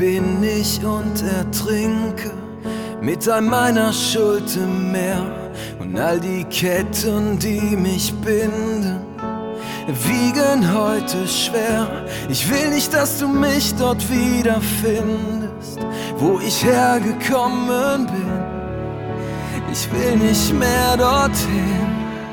bin ich und ertrinke mit all meiner Schuld im Meer. Und all die Ketten, die mich binden, wiegen heute schwer. Ich will nicht, dass du mich dort wiederfindest, wo ich hergekommen bin. Ich will nicht mehr dorthin.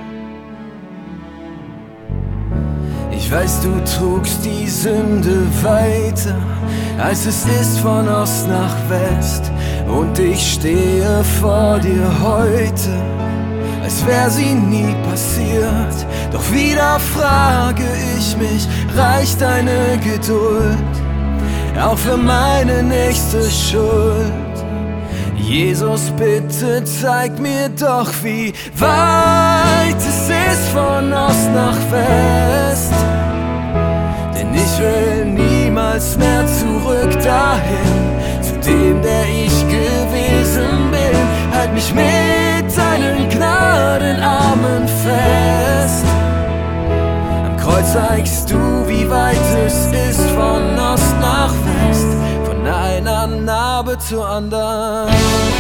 Ich weiß, du trugst die Sünde weiter, als es ist von Ost nach West. Und ich stehe vor dir heute, als wär sie nie passiert. Doch wieder frage ich mich, reicht deine Geduld auch für meine nächste Schuld? Jesus, bitte zeig mir doch, wie weit es ist von Ost nach West. Denn ich will niemals mehr zurück dahin, zu dem, der ich gewesen bin. Halt mich mit deinen Gnadenarmen fest. Am Kreuz zeigst du, wie weit es ist von Ost nach West, von einer Narbe zur anderen.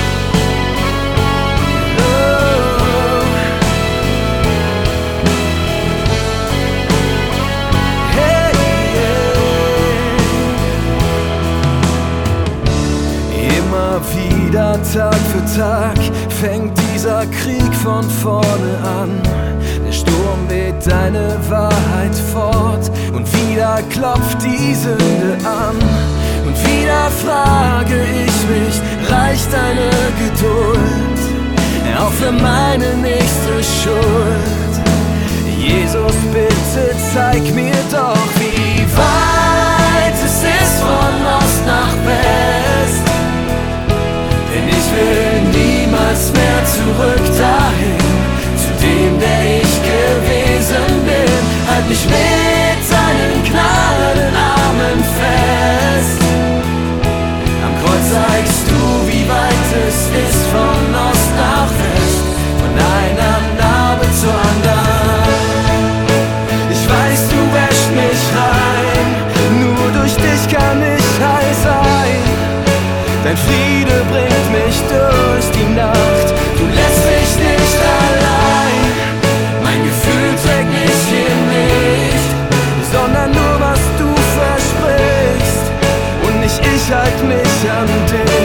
Wieder Tag für Tag fängt dieser Krieg von vorne an. Der Sturm weht deine Wahrheit fort und wieder klopft die Sünde an. Und wieder frage ich mich, reicht deine Geduld auch für meine nächste Schuld? Jesus, bitte zeig mir doch, wie weit es ist von Ost nach West. Denn ich will niemals mehr zurück dahin, zu dem, der ich gewesen bin. Halt mich mit seinen Gnadenarmen fest. Am Kreuz zeigst du, wie weit es ist von Ost nach West, von einer Narbe zur anderen. Ich weiß, du wäschst mich rein, nur durch dich kann ich heil sein. Dein Friede bringt mich durch die Nacht, du lässt mich nicht allein. Mein Gefühl trägt mich hier nicht, sondern nur was du versprichst. Und nicht ich halt mich an dich.